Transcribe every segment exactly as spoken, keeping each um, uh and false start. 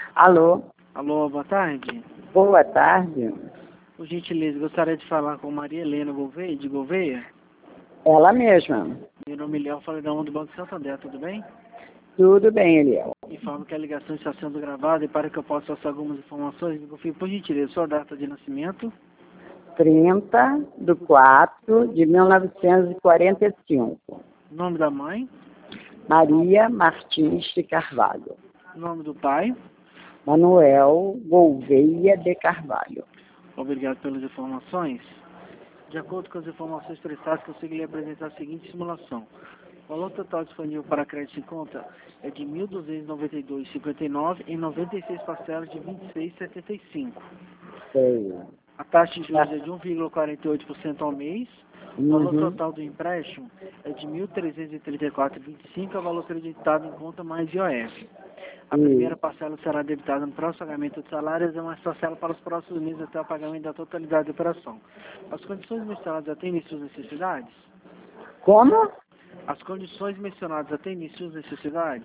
Alô, Alô, boa tarde. boa tarde. Por gentileza, gostaria de falar com Maria Helena Gouveia, de Gouveia. Ela mesma. Meu nome é Léo, falei da onda do Banco Santander, tudo bem? Tudo bem, Eliel. Informo que a ligação está sendo gravada e para que eu possa passar algumas informações, me confirme, por gentileza, sua data de nascimento, trinta de quatro de mil novecentos e quarenta e cinco. nome da mãe, Maria Martins de Carvalho. nome do pai. Manuel Gouveia de Carvalho. Obrigado pelas informações. De acordo com as informações prestadas, consigo lhe apresentar a seguinte simulação. O valor total disponível para crédito em conta é de mil duzentos e noventa e dois vírgula cinquenta e nove em noventa e seis parcelas de vinte e seis vírgula setenta e cinco. Sei. A taxa de juros é de um vírgula quarenta e oito por cento ao mês. O valor Uhum. total do empréstimo é de mil trezentos e trinta e quatro vírgula vinte e cinco, é o valor acreditado em conta mais I O F. A Sim. primeira parcela será debitada no próximo pagamento de salários e uma parcela para os próximos meses até o pagamento da totalidade da operação. As condições mencionadas atendem suas necessidades? Como? As condições mencionadas atendem suas necessidades?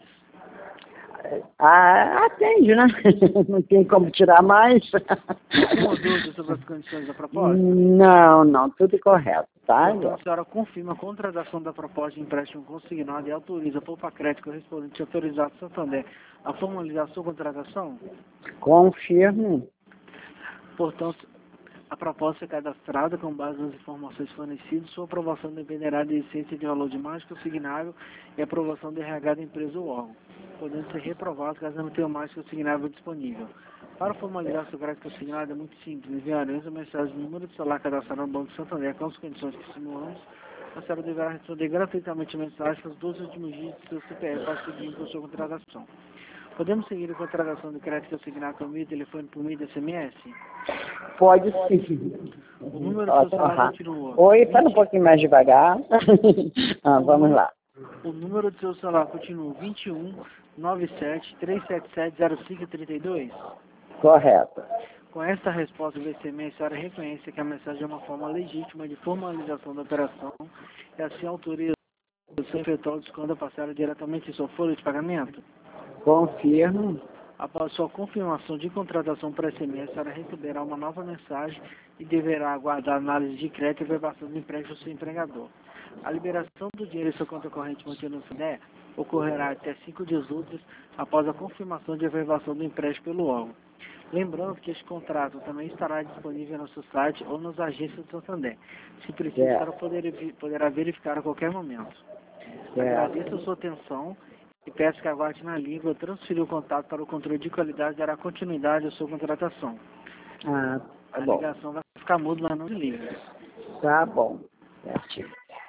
Ah, atende, né? Não tem como tirar mais. Alguma dúvida sobre as condições da proposta? Não, não, tudo correto, tá? Então a senhora confirma a contratação da proposta de empréstimo consignado e autoriza a Poupa Crédito correspondente autorizado Santander a formalizar a sua contratação? Confirmo. Portanto, a proposta é cadastrada com base nas informações fornecidas. Sua aprovação dependerá da essência de valor de margem consignável e aprovação do R H da empresa ou órgão, podendo ser reprovado caso não tenha mais consignável disponível. Para formalizar seu crédito consignado é muito simples. Enviaremos a mensagem do número de celular cadastrado no Banco Santander com as condições que simulamos. A senhora deverá responder gratuitamente a mensagem com os dois últimos dígitos do seu C P F para seguir com a sua contratação. Podemos seguir a contratação de crédito consignado por meio de telefone, por meio de S M S? Pode sim. O número do Ó, seu celular aham. continua. Oi, fala um pouquinho mais devagar. Ah, vamos lá. O número do seu celular continua vinte e um, noventa e sete, trezentos e setenta e sete, zero cinco trinta e dois? Correto. Com esta resposta do S M S, a senhora reconhece que a mensagem é uma forma legítima de formalização da operação e assim autoriza o seu efetuar o desconto da parcela diretamente em sua folha de pagamento? Confirmo. Após sua confirmação de contratação por S M S, a senhora receberá uma nova mensagem e deverá aguardar a análise de crédito e verbação do empréstimo do seu empregador. A liberação do dinheiro em sua conta corrente mantida no F N E ocorrerá até cinco dias úteis após a confirmação de verbação do empréstimo pelo órgão. Lembrando que este contrato também estará disponível no seu site ou nas agências do Santander. Se preciso, a senhora poder, poderá verificar a qualquer momento. Agradeço a sua atenção e peço que aguarde na linha. Eu transferir o contato para o controle de qualidade e dará continuidade à sua contratação. Ah, tá A bom. ligação vai ficar muda, mas não desliga. Tá bom. Certinho.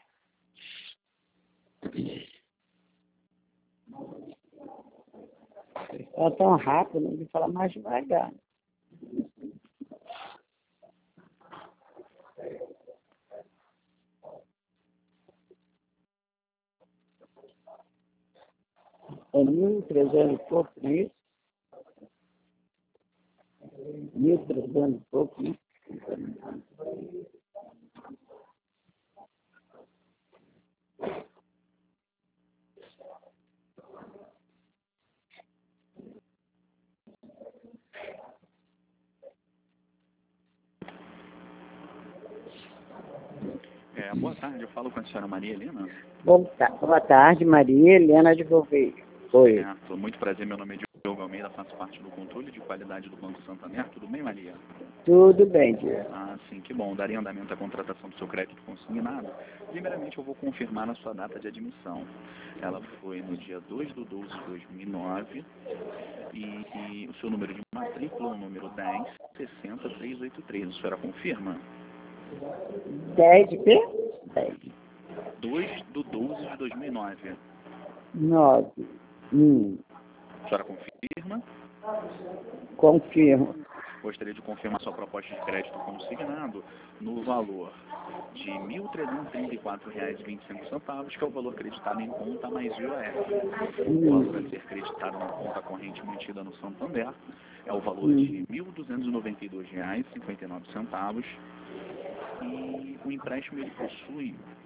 É tão rápido, não de falar mais devagar. É mil e trezentos e pouco, não é isso? Mil e trezentos e pouco, né? É, boa tarde, eu falo com a senhora Maria Helena. Boa ta- boa tarde, Maria Helena de Gouveia. Oi. Certo, muito prazer, meu nome é Diogo Almeida, faço parte do controle de qualidade do Banco Santander. Tudo bem, Maria? Tudo bem, Diego. Ah, sim, que bom. Daria andamento à contratação do seu crédito consignado. Primeiramente, eu vou confirmar a sua data de admissão. Ela foi no dia dois de doze de dois mil e nove e, e o seu número de matrícula é o número dez sessenta trezentos e oitenta e três. A senhora confirma? dez de quê? dez. dois de doze de dois mil e nove. nove. Hum. A senhora confirma? Confirmo. Gostaria de confirmar sua proposta de crédito consignado no valor de mil trezentos e trinta e quatro reais e vinte e cinco centavos, que é o valor acreditado em conta mais I O F. O valor a ser acreditado na conta corrente mantida no Santander é o valor de mil duzentos e noventa e dois reais e cinquenta e nove centavos. E o empréstimo ele possui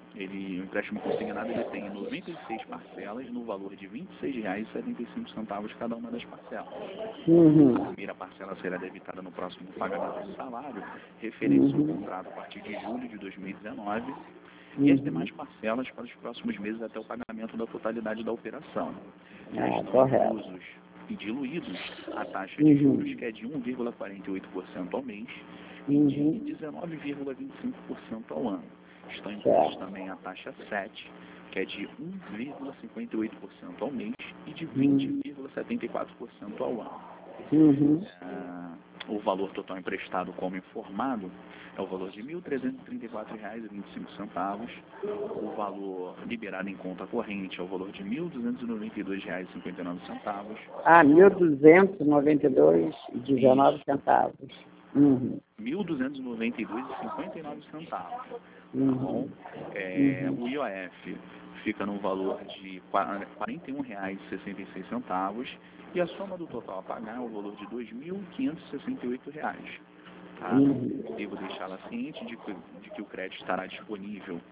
Ele, o empréstimo consignado ele tem noventa e seis parcelas no valor de vinte e seis reais e setenta e cinco centavos cada uma das parcelas. Uhum. A primeira parcela será debitada no próximo pagamento do salário, referente ao Uhum. contrato a partir de julho de dois mil e dezenove, Uhum. e as demais parcelas para os próximos meses até o pagamento da totalidade da operação. Já Ah, estão correto. inclusos e diluídos a taxa de Uhum. juros, que é de um vírgula quarenta e oito por cento ao mês e Uhum. de dezenove vírgula vinte e cinco por cento ao ano. Estão inclusos Certo. também a taxa sete, que é de um vírgula cinquenta e oito por cento ao mês e de vinte vírgula setenta e quatro por cento ao ano. Uhum. Ah, o valor total emprestado como informado é o valor de mil trezentos e trinta e quatro reais e vinte e cinco centavos. O valor liberado em conta corrente é o valor de mil duzentos e noventa e dois reais e cinquenta e nove centavos. Ah, mil duzentos e noventa e dois e dezenove centavos. Uhum. mil duzentos e noventa e dois reais e cinquenta e nove centavos. Tá Uhum. bom? É, Uhum. o I O F fica no valor de quarenta e um reais e sessenta e seis centavos e a soma do total a pagar é o valor de dois mil quinhentos e sessenta e oito reais. Tá? Uhum. Devo deixá-la ciente de que, de que o crédito estará disponível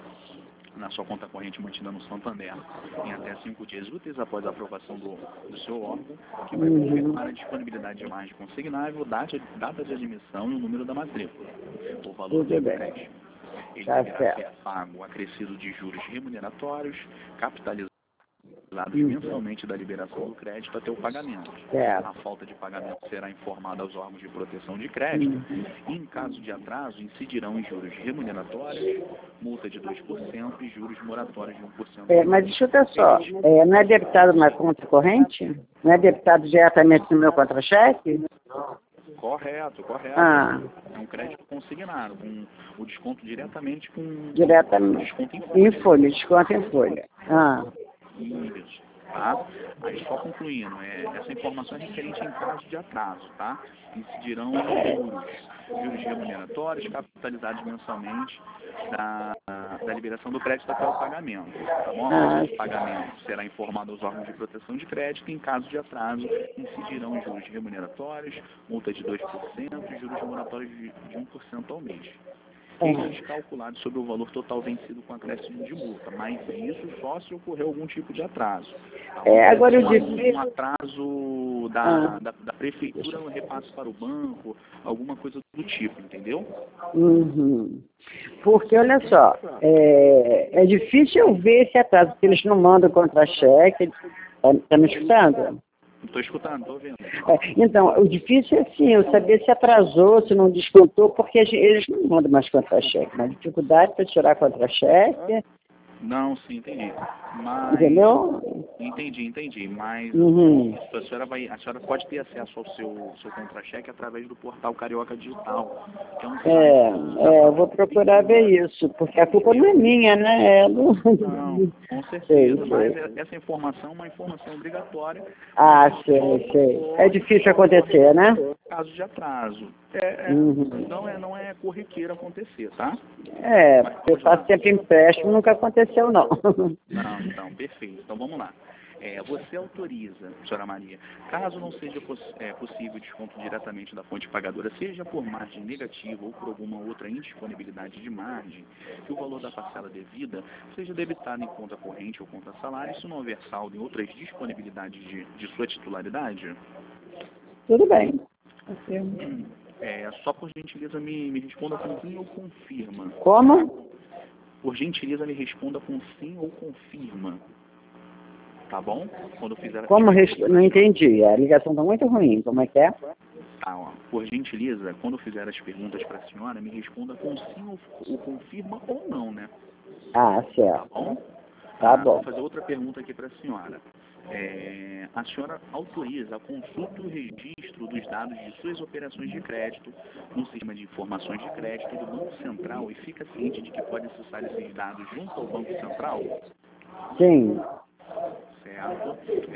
na sua conta corrente mantida no Santander em até cinco dias úteis após a aprovação do, do seu órgão, que vai Uhum. confirmar a disponibilidade de margem consignável, data, data de admissão e o número da matrícula. O valor do Tudo bem. empréstimo. Ele Tá deverá certo. ser pago acrescido de juros remuneratórios, capitalizados Uhum. mensalmente da liberação do crédito até o pagamento. Certo. A falta de pagamento será informada aos órgãos de proteção de crédito Uhum. e, em caso de atraso, incidirão em juros remuneratórios, multa de dois por cento e juros moratórios de um por cento. É, mas escuta só, é, não é debitado na conta corrente? Não é debitado diretamente no meu contra-cheque? Correto, correto. Ah, É um crédito consignado, com o desconto diretamente com diretamente. desconto em folha. Em folha, desconto em folha. Ah, Isso, tá? Aí só concluindo, é, essa informação é referente em caso de atraso, tá? Incidirão em juros, juros remuneratórios capitalizados mensalmente da, da liberação do crédito até o pagamento, tá bom? A falta de pagamento será informado aos órgãos de proteção de crédito e, em caso de atraso, incidirão em juros remuneratórios, multa de dois por cento e juros moratórios de, de um por cento ao mês. Estes calculados sobre o valor total vencido com acréscimo de multa, mas isso só se ocorrer algum tipo de atraso. é, agora eu um, disse... um atraso da, Ah. da, da prefeitura no repasse para o banco, alguma coisa do tipo, entendeu? Uhum. Porque, olha só, é, é difícil eu ver esse atraso, porque eles não mandam contra-cheque. Está me escutando? Estou escutando, estou vendo. É, então, o difícil é assim, eu saber se atrasou, se não descontou, porque a gente- eles não mandam mais contra-cheque. Mas dificuldade para tirar contra-cheque, Não, sim, entendi. Mas, entendeu? entendi, entendi. Mas Uhum. isso, a senhora vai, a senhora pode ter acesso ao seu, seu contra-cheque através do portal Carioca Digital, que é um É, site da é, eu vou própria procurar ver prefeitura. isso, porque a culpa não é minha, né? É do... Não, com Sei, certeza, mas sei. essa informação é uma informação obrigatória. Ah, Mas sei, só- sei. só É difícil acontecer, né? caso de atraso. É, é, Uhum. não, é, não é corriqueiro acontecer, tá? É, Mas porque eu vamos lá. faço sempre empréstimo, nunca aconteceu, não. Não, então, perfeito. Então vamos lá. É, você autoriza, senhora Maria, caso não seja poss é, possível desconto diretamente da fonte pagadora, seja por margem negativa ou por alguma outra indisponibilidade de margem, que o valor da parcela devida seja debitado em conta corrente ou conta salário, se não houver saldo em outras disponibilidades de, de sua titularidade? Tudo bem. Hum, É, só por gentileza me, me responda com sim ou confirma. Como? Por gentileza me responda com sim ou confirma. Tá bom? Quando eu fizer... Como? res- Não entendi. A ligação está muito ruim. Como é que é? Tá, ó. Por gentileza, quando eu fizer as perguntas para a senhora, me responda com sim ou, ou confirma ou não, né? Ah, Tá certo. bom? Tá Ah, bom. Vou fazer outra pergunta aqui para a senhora. É, a senhora autoriza a consulta e o registro dos dados de suas operações de crédito no sistema de informações de crédito do Banco Central e fica ciente de que pode acessar esses dados junto ao Banco Central? Sim. Certo.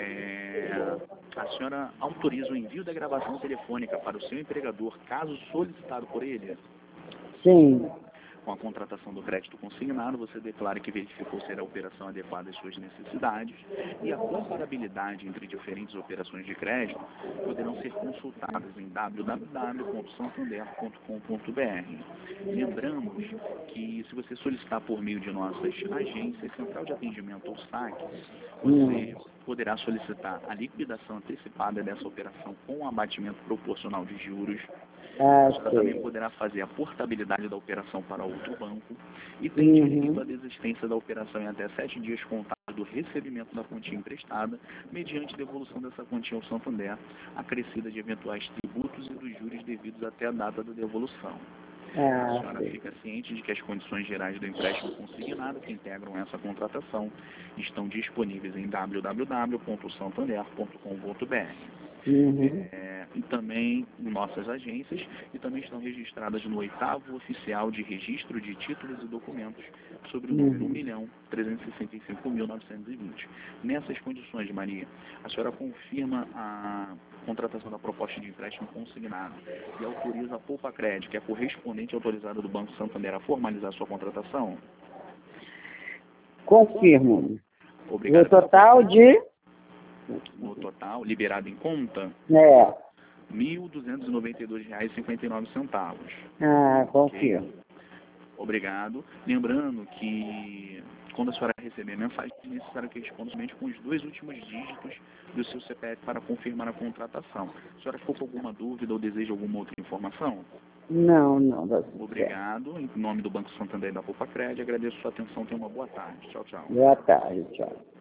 É, a senhora autoriza o envio da gravação telefônica para o seu empregador, caso solicitado por ele? Sim. com a contratação do crédito consignado, você declara que verificou ser a operação adequada às suas necessidades e a comparabilidade entre diferentes operações de crédito poderão ser consultadas em w w w ponto santander ponto com ponto b r. Lembramos que se você solicitar por meio de nossas agências, Central de Atendimento ou saque, você poderá solicitar a liquidação antecipada dessa operação com um abatimento proporcional de juros. Ah, Você sei. também poderá fazer a portabilidade da operação para outro banco e tem direito Uhum. à desistência da operação em até sete dias contados do recebimento da quantia emprestada, mediante devolução dessa quantia ao Santander, acrescida de eventuais tributos e dos juros devidos até a data da devolução. A Ah, senhora sei. fica ciente de que as condições gerais do empréstimo consignado que integram essa contratação estão disponíveis em w w w ponto santander ponto com ponto b r. Uhum. É, e também em nossas agências, e também estão registradas no oitavo oficial de registro de títulos e documentos sobre o número um milhão trezentos e sessenta e cinco mil novecentos e vinte. Nessas condições, Maria, a senhora confirma a contratação da proposta de empréstimo consignado e autoriza a Poupa Crédito, que é correspondente autorizada do Banco Santander, a formalizar sua contratação? Confirmo. Obrigado. O total de... No total, liberado em conta, É. mil duzentos e noventa e dois reais e cinquenta e nove centavos. Ah, confirmo. Obrigado. Lembrando que quando a senhora receber a mensagem, é necessário que responda somente com os dois últimos dígitos do seu C P F para confirmar a contratação. A senhora ficou com alguma dúvida ou deseja alguma outra informação? Não, não. Dá certo. Obrigado. Em nome do Banco Santander e da Poupa Crédito, agradeço a sua atenção. Tenha uma boa tarde. Tchau, tchau. Boa tarde, tchau.